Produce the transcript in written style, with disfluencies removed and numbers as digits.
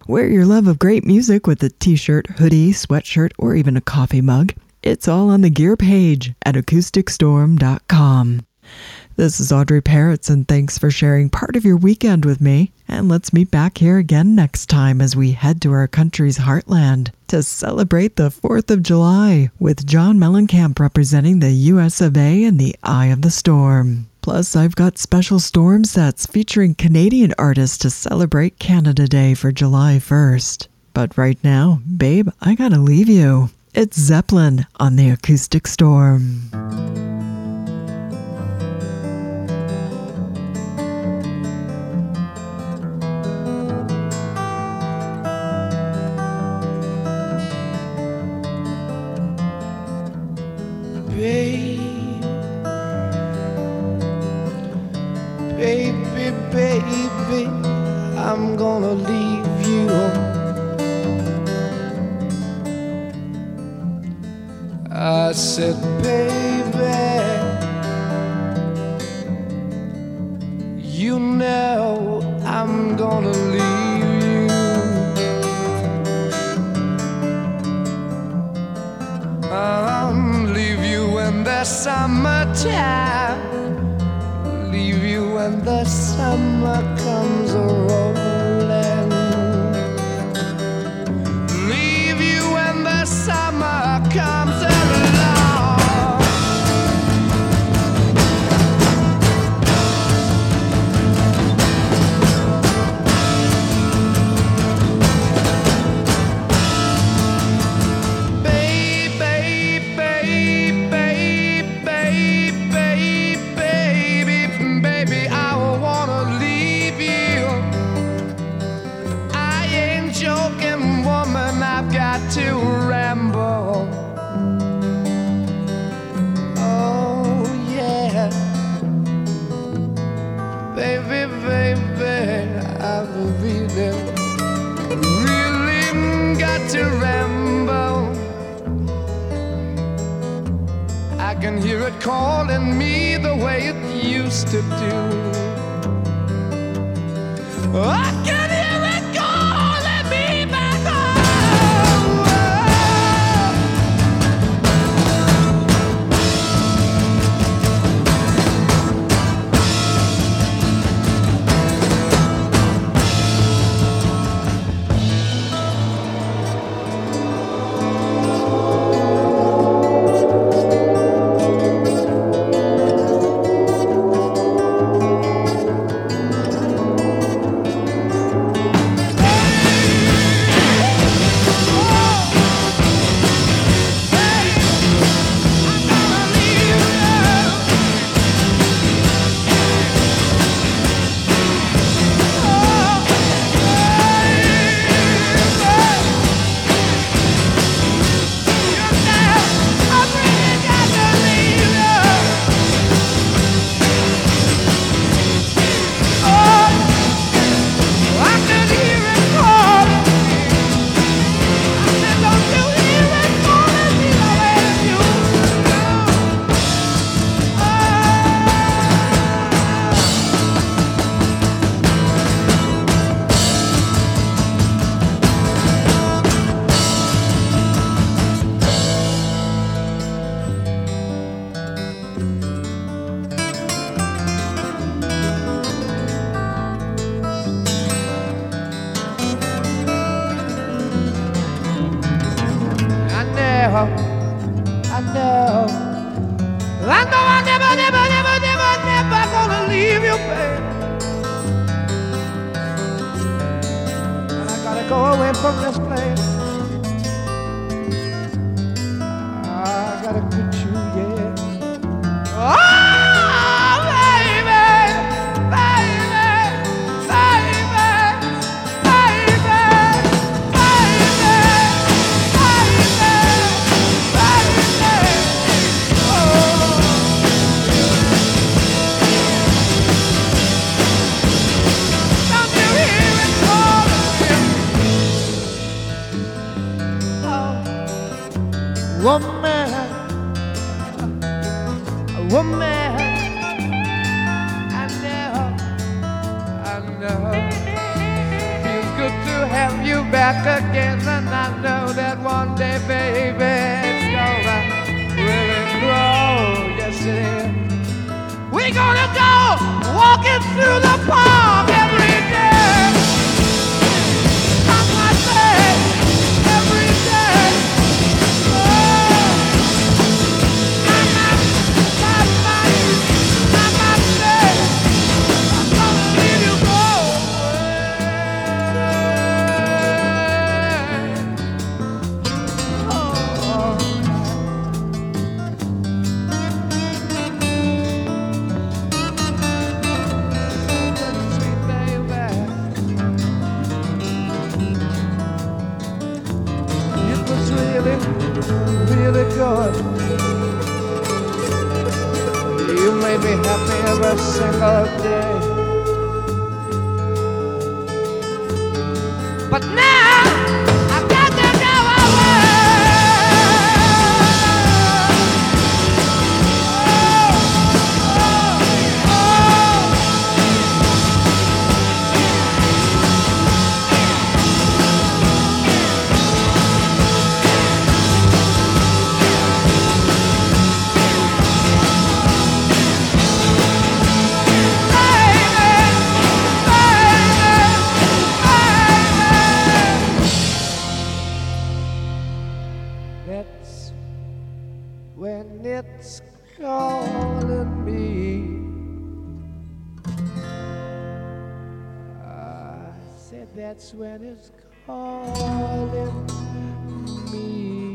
Wear your love of great music with a t-shirt, hoodie, sweatshirt, or even a coffee mug. It's all on the gear page at acousticstorm.com. This is Audrey Parrots, and thanks for sharing part of your weekend with me. And let's meet back here again next time as we head to our country's heartland to celebrate the 4th of July with John Mellencamp representing the US of A in the Eye of the Storm. Plus, I've got special storm sets featuring Canadian artists to celebrate Canada Day for July 1st. But right now, babe, I gotta leave you. It's Zeppelin on the Acoustic Storm. Baby, I'm gonna leave you. I said, baby, you know I'm gonna leave you. I'll leave you in the summertime, leave you when the summer comes a-rolling, leave you when the summer comes along. To ramble, oh yeah, baby, I've really got to ramble. I can hear it calling me the way it used to do. I can hear it calling me back home. I know I never gonna leave you, babe. I gotta go away from this place. I gotta quit you, yeah. Oh, baby, baby, baby, baby, woman, woman, I know, feels good to have you back again, and I know that one day, baby, it's gonna really grow. Yes, it is. We're gonna go walking through the park every day. I might say every day. Oh, I might say I'm gonna leave you go really good. You made me happy every single day. But now I've got to go away. That's when it's calling me. I said that's when it's calling me.